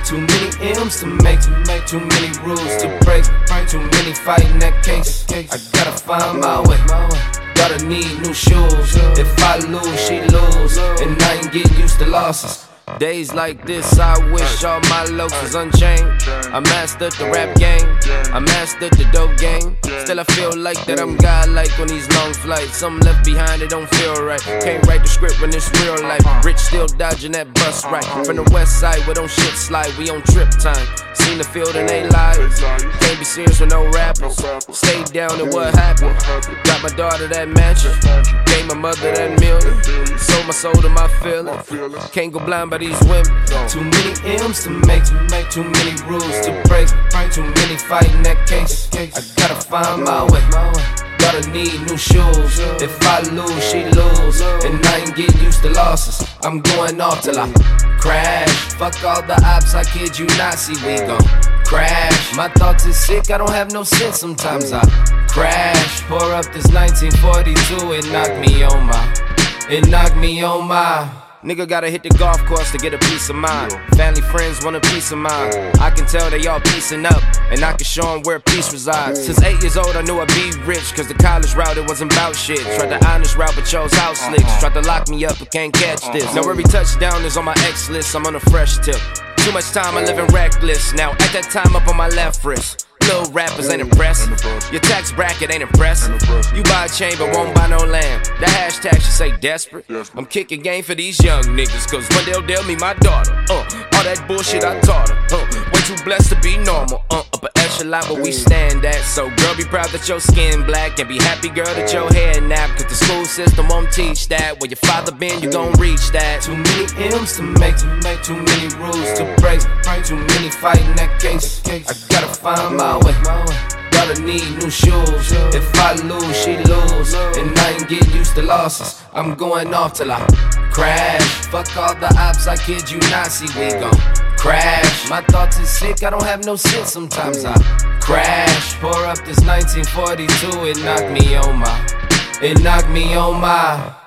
Too many M's to make too many rules to break, too many fighting that case. I gotta find my way. Gotta need new shoes. If I lose, she lose, and I ain't getting used to losses. Days like this, I wish all my looks was unchained. I mastered the rap game, I mastered the dope game. Still I feel like that I'm godlike on these long flights. Something left behind, it don't feel right. Can't write the script when it's real life. Rich still dodging that bus right. From the west side where don't shit slide, we on trip time. Seen the field and they lies. Can't be serious with no rappers. Stay down and what happened. Got my daughter that mansion, gave my mother that million. Sold my soul to my feelings. Can't go blind by these women. Too many M's to make too many rules to break, too many fighting that case. I gotta find my way. Gotta need new shoes. If I lose, she lose, and I ain't getting used to losses. I'm going off till I crash. Fuck all the ops, I kid you not. See, we gon' crash. My thoughts is sick, I don't have no sense. Sometimes I crash. Pour up this 1942, it knocked me on my. Nigga gotta hit the golf course to get a peace of mind. Family, friends want a peace of mind. I can tell they all piecing up, and I can show them where peace resides. Since 8 years old I knew I'd be rich, cause the college route it wasn't about shit. Tried the honest route but chose house slicks. Tried to lock me up but can't catch this. Now every touchdown is on my X list, I'm on a fresh tip. Too much time I living reckless. Now at that time up on my left wrist. Little rappers ain't impressed. Your tax bracket ain't impressive. You buy a chain but won't buy no land. The hashtag should say desperate. I'm kicking game for these young niggas, cause one they'll me my daughter. All that bullshit I taught her. Way too blessed to be normal. Upper echelon where we stand at. So girl, be proud that your skin black, and be happy, girl, that your hair nap. Cause the school system won't teach that. Where your father been, you gon' reach that. Too many M's to make too many rules to break, too many fighting that case. I gotta find my way. Gotta need new shoes. If I lose, she lose, and I ain't getting used to losses. I'm going off till I crash. Fuck all the ops, I kid you not. See, we gon' crash. My thoughts is sick, I don't have no sense. Sometimes I crash. Pour up this 1942, it knocked me on my.